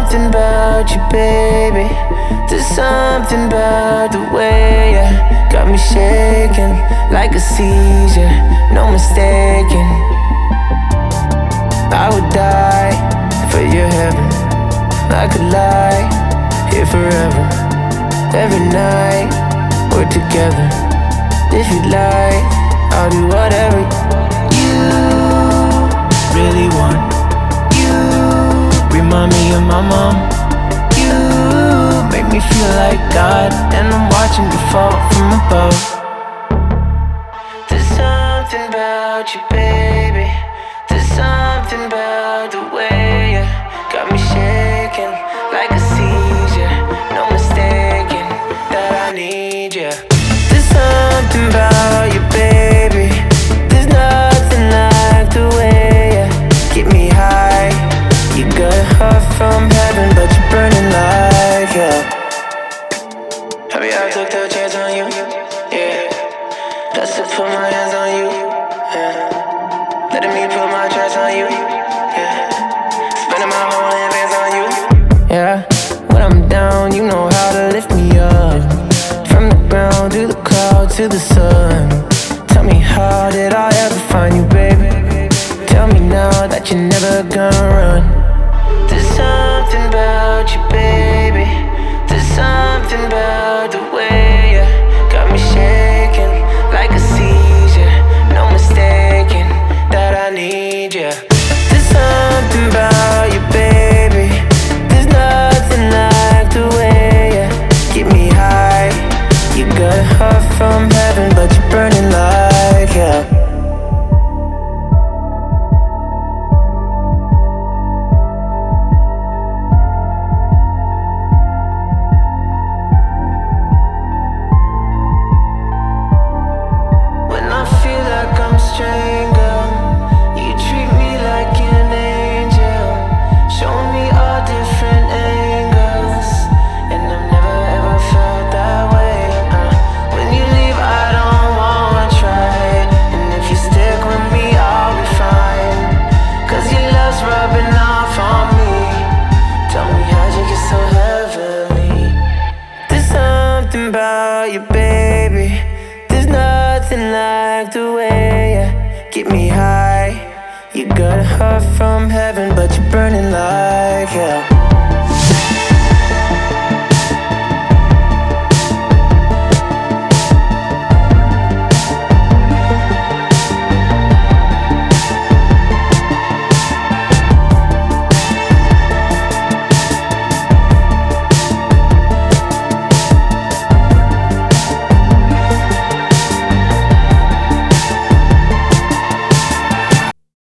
something about you, baby. There's something about the way you got me shaking like a seizure, no mistaking. I would die for your heaven. I could lie here forever. Every night we're together. If you'd like, I'll do whatever you really want. You remind me of my mom. You make me feel like God, and I'm watching you fall from above. There's something about you, baby. There's something about the way you got me shaking like a seizure, no mistaking that I need you. There's something about you, baby. There's nothing like the way you get me high. You got a heart from heaven, but you're burning like hell. Have you ever took the chance on you? Yeah. Just to put my hands on you. Yeah. Letting me put my trust on you. Yeah. Spending my whole advance on you. Yeah. When I'm down, you know how to lift me up. From the ground to the clouds to the sun. Tell me, how did I ever find you, baby? Tell me now that you're never gonna run. There's something about you, baby. There's something about the way you got me shaking like a seizure, no mistaking that I need you. There's something about you, baby. There's nothing like the way you get me high. You got a heart from heaven, but you're burning like hell. When I feel like I'm strangled, you treat me like an angel, showing me all different angles, and I've never ever felt that way. When you leave, I don't wanna try, and if you stick with me, I'll be fine. 'Cause your love's rubbing off on me. Tell me, how'd you get so heavenly? There's something about you, baby. There's nothing like the way you get me high. You got a heart from heaven, but you're burning like hell.